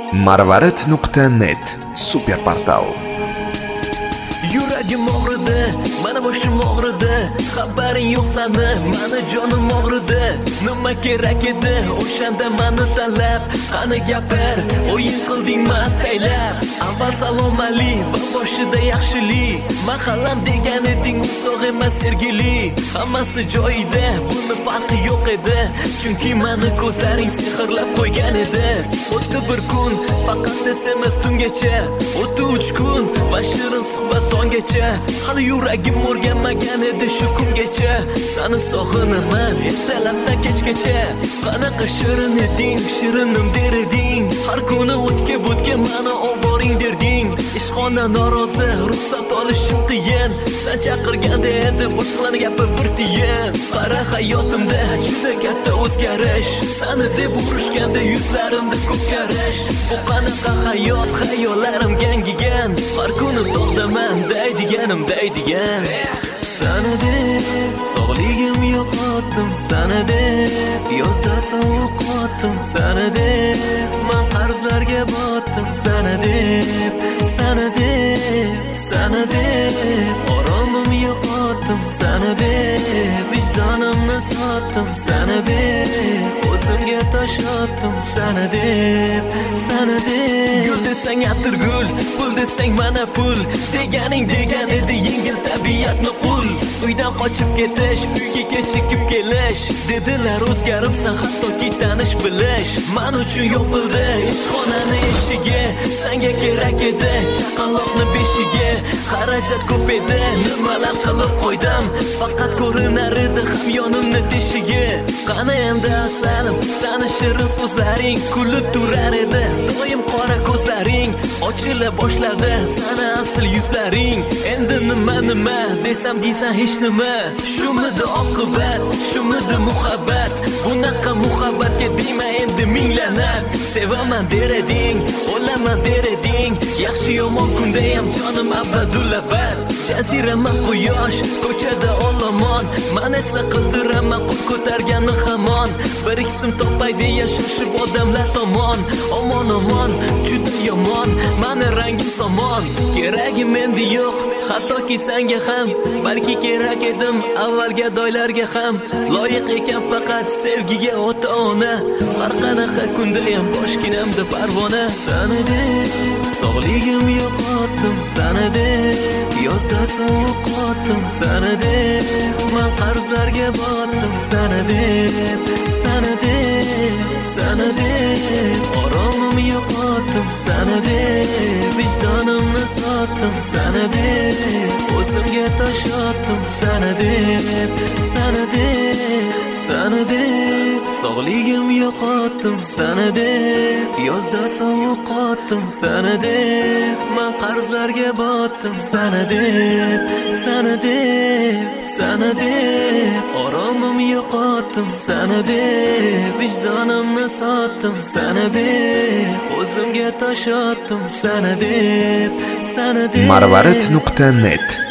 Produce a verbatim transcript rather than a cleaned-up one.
marvarid nuqta net super portal. Yuragim og'ridi, mana boshim og'ridi, xabaring yo'q sani, mani jonim og'ridi. Nima kerak edi o'shanda mani tanlab, qani gapir, o'yin qildingmi ataylab. Avval salom ali va boshida yaxshilik, mahallam degan eding uzoq emas sergili. Hammasi joyida, buni farqi yo'q edi, chunki mani ko'zlaring sehrlab qo'ygan edi. O'tdi bir kun, faqat S M S tungacha, o'tdi uch kun va shirin suhbat tongacha. Hali yuragim o'rganmagan edi shu kungacha. Sani sog'inaman ertalabdan kechgacha. Qanaqa shirin eding, shirinim der eding. Har kuni o'tga bo'tga mani oboring derding. Ishxona norozi, ruxsat olishim qiyin. Sen chaqirganda edi boshqalarni gapi bir tiyin. Qara hayotimda juda katta o'zgarish. Sani deb urushganda yuzlarimda ko'p karish. Bu qanaqa hayot, xayollarim gangigan. Har kuni to'xtaman daydiganim daydigan. Sana deb sog'ligim yo'qotdim, sana deb yozda sovuq qotdim, sana deb men qarzlarga botdim, sana deb, sana deb, sana deb oromim yo'qotdim, sana deb vijdonimni sotdim, sana deb o'zimga tosh otdim, sana deb, sana deb. Gul desang atirgul, pul desang mana pul, deganing degan edi yengil tabiatni qul. Uydan qochib ketish, uyga kechikib kelish, dedilar o'zgaribsan hattoki tanish bilish. Men uchun yopildi ishxonani eshigi, senga kerak edi chaqaloqni beshigi. Xarajat ko'p edi, nimalar qilib qo'ydim, faqat ko'rinar edi hamyonimni teshigi. Qani endi asalim, sani shirin so'zlaring kulib turar edi, doim qora ko'zlaring ochila boshladi, sani asl yuzlaring. Endi nima nima desam deysan hech nima. Shumidi oqibat, shumidi muhabbat, bunaqa muhabbatga deyma endi minglanat. Sevaman der eding, o'laman der eding, yaxshi yomon kunda ham jonim abadulabad. Jazirama quyosh, ko'chada olomon, men esa qildiraman qo'l ko'targani hamon. Bir iksim topay deya shoshib odamlar tomon, omon omon, juda yomon, mani rangim somon. Keragim endi yo'q, hattoki senga ham, balki kerak edim avvalga doylarga ham. Loyiq ekan faqat sevgiga ota ona, har qanaqa kunda ham boshginamda parvona. Sana deb sog'ligim yo'qotdim, sana deb yozda sovuq qotdim, sana deb men qarzlarga botdim, sana deb, sana deb, sana deb oromim yo'qotdim, sana deb vijdonimni sotdim, sana deb o'zimga tosh otdim, sana deb, sana deb, sana deb sog'ligim yo'qotdim, sana deb yozda sovuq qotdim, sana deb men qarzlarga botdim, sana deb, sana deb, sana deb oromim yo'qotdim, sana deb vijdonimni sotdim, sana deb o'zimga tosh otdim, sana deb, sana deb marvarid nuqta net